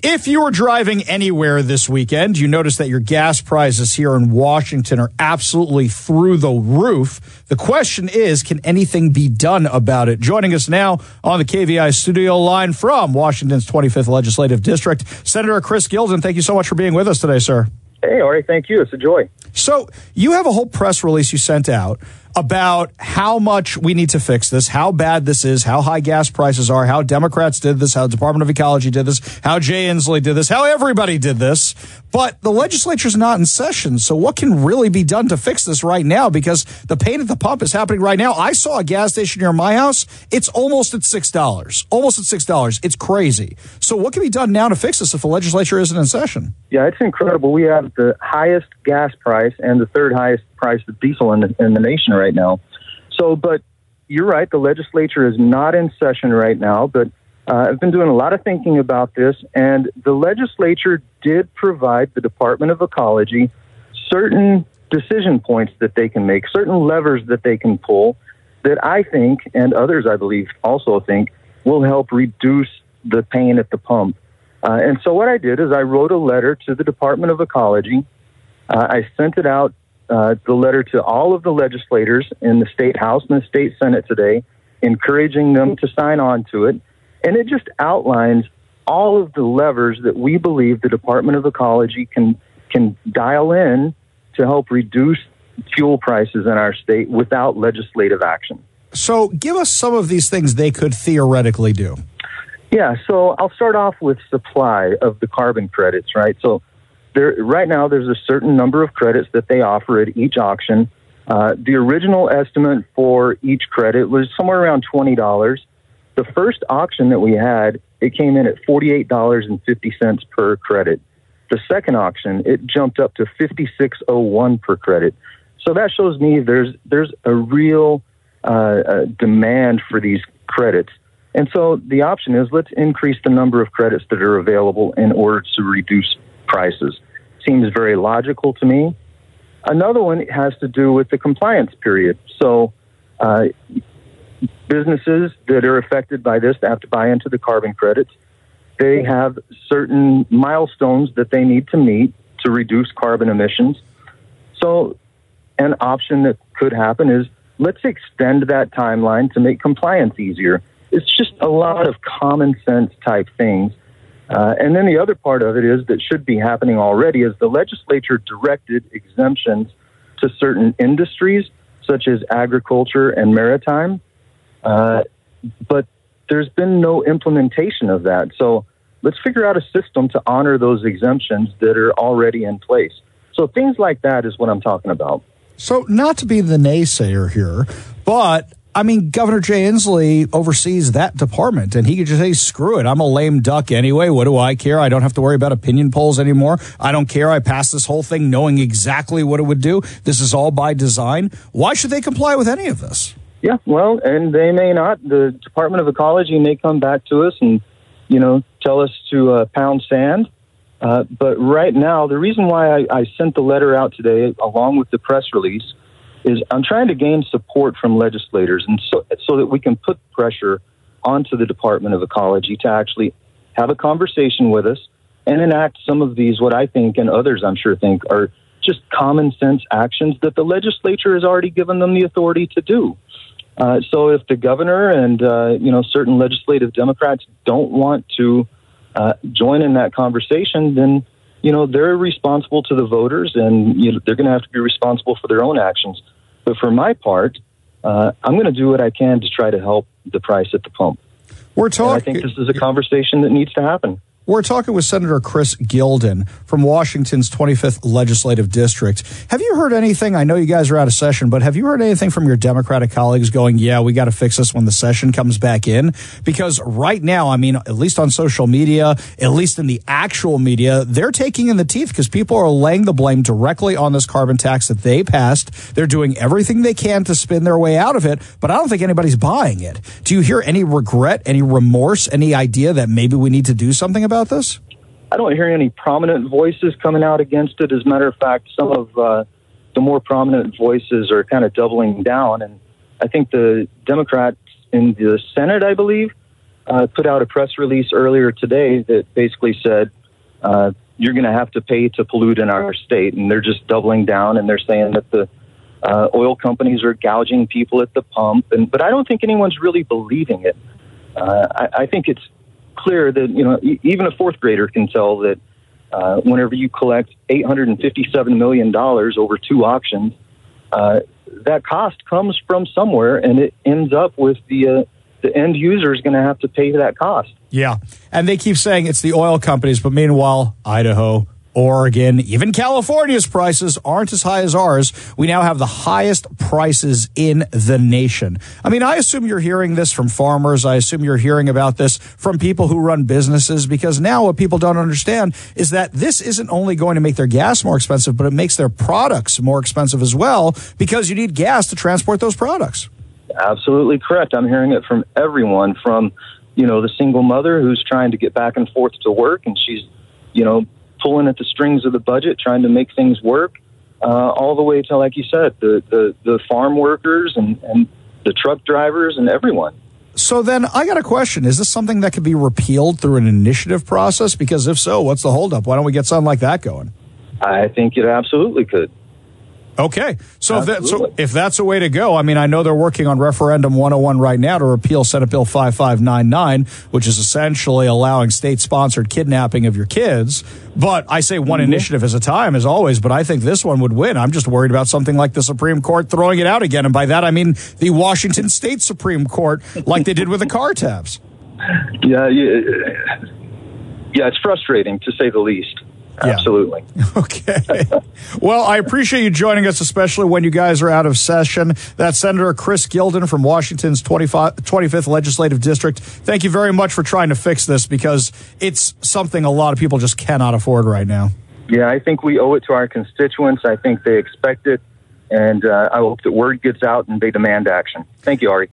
If you were driving anywhere this weekend, you noticed that your gas prices here in Washington are absolutely through the roof. The question is, can anything be done about it? Joining us now on the KVI studio line from Washington's 25th Legislative District, Senator Chris Gilden. Thank you so much for being with us today, sir. Hey, Ari, thank you. It's a joy. So you have a whole press release you sent out about how much we need to fix this, how bad this is, how high gas prices are, how Democrats did this, how Department of Ecology did this, how Jay Inslee did this, how everybody did this. But the legislature's not in session. So what can really be done to fix this right now? Because the pain at the pump is happening right now. I saw a gas station near my house. It's almost at $6. Almost at $6. It's crazy. So what can be done now to fix this if the legislature isn't in session? Yeah, it's incredible. We have the highest gas price and the third highest price of diesel in the nation right now. So, but you're right, the legislature is not in session right now, but I've been doing a lot of thinking about this, and the legislature did provide the Department of Ecology certain decision points that they can make, certain levers that they can pull that I think, and others I believe also think, will help reduce the pain at the pump. And so what I did is I wrote a letter to the Department of Ecology. I sent it out, the letter to all of the legislators in the State House and the State Senate today, encouraging them to sign on to it. And it just outlines all of the levers that we believe the Department of Ecology can dial in to help reduce fuel prices in our state without legislative action. So give us some of these things they could theoretically do. Yeah, so I'll start off with supply of the carbon credits, right? So right now there's a certain number of credits that they offer at each auction. The original estimate for each credit was somewhere around $20. The first auction that we had, it came in at $48.50 per credit. The second auction, it jumped up to $56.01 per credit. So that shows me there's a real demand for these credits. And so the option is, let's increase the number of credits that are available in order to reduce prices. Seems very logical to me. Another one has to do with the compliance period. So businesses that are affected by this, they have to buy into the carbon credits. They have certain milestones that they need to meet to reduce carbon emissions. So an option that could happen is, let's extend that timeline to make compliance easier. It's just a lot of common sense type things. And then the other part of it is that should be happening already is the legislature directed exemptions to certain industries, such as agriculture and maritime. But there's been no implementation of that. So let's figure out a system to honor those exemptions that are already in place. So things like that is what I'm talking about. So not to be the naysayer here, but I mean, Governor Jay Inslee oversees that department, and he could just say, screw it, I'm a lame duck anyway. What do I care? I don't have to worry about opinion polls anymore. I don't care. I passed this whole thing knowing exactly what it would do. This is all by design. Why should they comply with any of this? Yeah, well, and they may not. The Department of Ecology may come back to us and, tell us to pound sand. But right now, the reason why I sent the letter out today, along with the press release, is I'm trying to gain support from legislators, and so that we can put pressure onto the Department of Ecology to actually have a conversation with us and enact some of these, what I think and others I'm sure think are just common sense actions that the legislature has already given them the authority to do. So if the governor and certain legislative Democrats don't want to join in that conversation, then they're responsible to the voters, and they're going to have to be responsible for their own actions. But for my part, I'm going to do what I can to try to help the price at the pump. I think this is a conversation that needs to happen. We're talking with Senator Chris Gilden from Washington's 25th Legislative District. Have you heard anything? I know you guys are out of session, but have you heard anything from your Democratic colleagues going, yeah, we got to fix this when the session comes back in? Because right now, I mean, at least on social media, at least in the actual media, they're taking in the teeth because people are laying the blame directly on this carbon tax that they passed. They're doing everything they can to spin their way out of it, but I don't think anybody's buying it. Do you hear any regret, any remorse, any idea that maybe we need to do something about this? I don't hear any prominent voices coming out against it. As a matter of fact, some of the more prominent voices are kind of doubling down. And I think the Democrats in the Senate, I believe, put out a press release earlier today that basically said you're going to have to pay to pollute in our state, and they're just doubling down, and they're saying that the oil companies are gouging people at the pump, but I don't think anyone's really believing it. I think it's clear that even a fourth grader can tell that whenever you collect $857 million over 2 auctions, that cost comes from somewhere, and it ends up with the end user is going to have to pay that cost. Yeah, and they keep saying it's the oil companies, but meanwhile, Idaho, Oregon, even California's prices aren't as high as ours. We now have the highest prices in the nation. I mean, I assume you're hearing this from farmers. I assume you're hearing about this from people who run businesses, because now what people don't understand is that this isn't only going to make their gas more expensive, but it makes their products more expensive as well, because you need gas to transport those products. Absolutely correct. I'm hearing it from everyone, from, the single mother who's trying to get back and forth to work, and she's, pulling at the strings of the budget, trying to make things work, all the way to, like you said, the farm workers and the truck drivers and everyone. So then I got a question. Is this something that could be repealed through an initiative process? Because if so, what's the holdup? Why don't we get something like that going? I think it absolutely could. Okay. So if that's a way to go, I mean, I know they're working on Referendum 101 right now to repeal Senate Bill 5599, which is essentially allowing state-sponsored kidnapping of your kids. But I say one initiative at a time, as always, but I think this one would win. I'm just worried about something like the Supreme Court throwing it out again. And by that, I mean the Washington State Supreme Court, like they did with the car tabs. Yeah, it's frustrating, to say the least. Yeah. Absolutely. Okay. Well, I appreciate you joining us, especially when you guys are out of session. That's Senator Chris Gilden from Washington's 25th Legislative District. Thank you very much for trying to fix this, because it's something a lot of people just cannot afford right now. Yeah, I think we owe it to our constituents. I think they expect it, and I hope that word gets out and they demand action. Thank you, Ari.